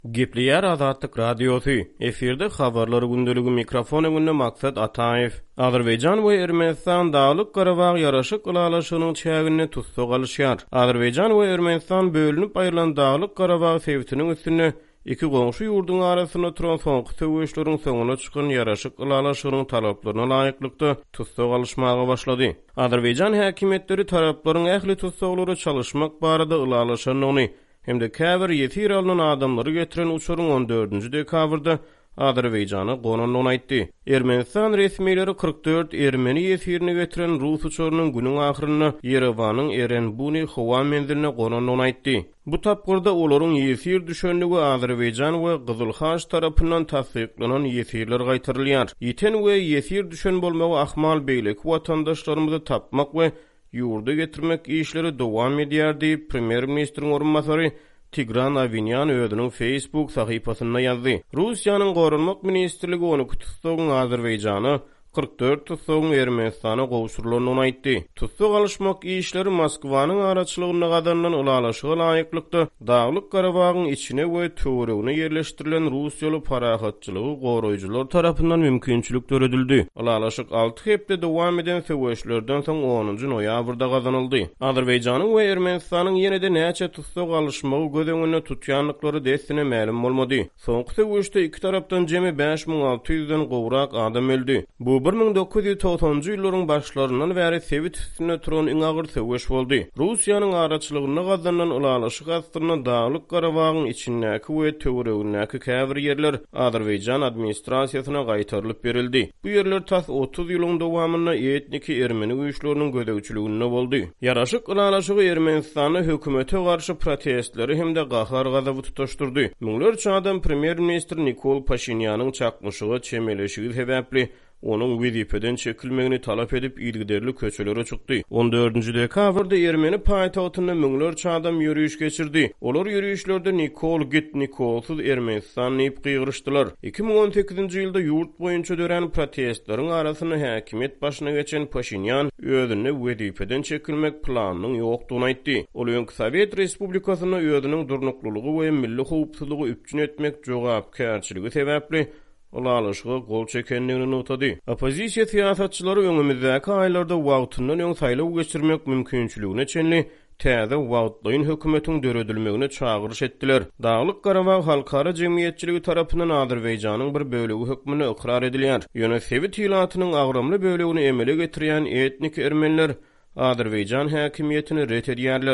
Gepleyer Azadlyk Radiosu. Eferde habarlary gündeligi mikrofon öňünde Maksat Ataev. Azerbaýjan we Ermenistan Daglyk Garabag ýaraşyk ulalaşynyň çägine tutsa galşýar. Azerbaýjan we Ermenistan bölünip aýrylan Daglyk Garabag sebitiniň üstüne iki goňşy ýurdun arasyna turan soňky töweşleriň soňuna çykan ýaraşyk ulalaşynyň talaplaryna laýyklykda tutsa galşmaga başlady. Azerbaýjan häkimetleri taraplaryň ähli tutsaglary çalyşmak barada ulalaşanyny hem de käbir ýetir alınan adamlary getiren uçurun 14-nji dekabrda Azerbaýjana gonuny aýtdy. Ermenistan resmiýetleri 44 ermeni ýetirini getiren Rus uçurunyň günüň ahyryna Yerewanyň Erenbuni howa menziline gonuny aýtdy. Bu tapgyrda olaryň ýetir düşenligi Azerbaýjan we Gyzylhaç tarapyndan tasdiklanan ýetirler gaýtyrylýar. Ýeten we ýetir düşen bolmagy ahmal beýleki watandaşlarymyzy tapmak we ýurda getirmek işleri dowam edýär diýip Premier Ministriň orunmasary Tigran Avinyan özüniň Facebook sahypasynda ýazdy. Russiýanyň Gorunmak ministrligi ony tutsagyň Azerbaýjana 44 tutsagyň Ermenistana gowşurylyny aýtdy. Tutsak alışmak işleri Moskwanyň araçlygyna gazanlan ulalaşyga laýyklykda Daglyk Garabagyň içine we töweregine ýerleşdirilen Russiýaly parahatçylygy goraýjylar tarapyndan mümkinçilik töredildi. Ulalaşyk 6 hepde dowam eden söwüşlerden soň 10-njy noýabrda gazanyldy. Azerbaýjanyň we Ermenistanyň ýene-de näçe tutsak alışmagy göz tutýanlyklary destine ma'lum bolmady. Soňky söwüşde iki tarapdan jemi 5600-den gowrak adam öldi. Bu 1990-njy ýyllaryň başlaryndan bäri sebit üstüne turan iň agyr söwüş boldy. Russiýanyň araçlygyna gazanan ulalaşyk astyna Daglyk Garabagyň içindäki we töweregindäki käbir ýerler Azerbaýjan administrasiýasyna gaýtarylyp berildi. Bu ýerler tas 30 ýylyň dowamyna etniki ermeni güýçleriniň gödegçiliginde boldy. Ýaraşyk ulalaşygy Ermenistanyň hökümete garşy protestleri hem de gahar gazaby tutaşdyrdy. Müňlerçe adam Premier Ministr Nikol Pashinyanyň çakmyşyga çemeleşigi sebäpli onun wezipeden çekilmegini talap edip ilgiderli köçelere çykdy. 14-nji dekabrda Ermeni paýtagtyna müňlerçe adam ýürüýüş geçirdi. Olar ýürüýüşlerde Nikol git Nikolsuz Ermenistan diýip gygyrışdylar. 2018-nji ýylda ýurt boýunça dören protestleriň arasyna häkimet başyna geçen Pashinyan özüne wezipeden çekilmek planynyň ýokdugyny aýtdy. Ol öňki Sowet Respublikasyna özüniň durnuklulygy we milli howpsuzlygy üpçün etmek jogapkärçiligi sebäpli ulalaşyga gol çekenligini notady. Opozisiýa siýasatçylary öňümizdäki aýlarda wagtyndan öň saýlaw geçirmek mümkinçiligine çenli täze wagtlaryň hökümetiň döredilmegine çagyryş etdiler. Daglyk Garabag halkara jemgyýetçiligi tarapyndan Azerbaýjanyň bir bölegi hökmüne ikrar edilýär. Ýöne Sowet ýylatynyň agramly bölegini emele getirýän etnik ermeniler Azerbaýjan häkimiýetini ret edýärler.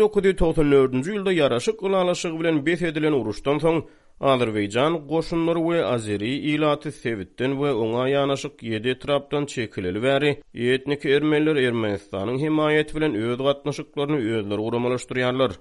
1994-nji ýylda ýaraşyk ulalaşygy bilen bes edilen uruşdan soň Azerbaýjan goşunlary we Azeri ýylaty Sowetden we oňa ýanaşyk 7 tarapdan çekileli bäri etnik ermeniler Ermenistanyň himayeti bilen öz gatnaşyklaryny özleri guramalaşdyrýarlar.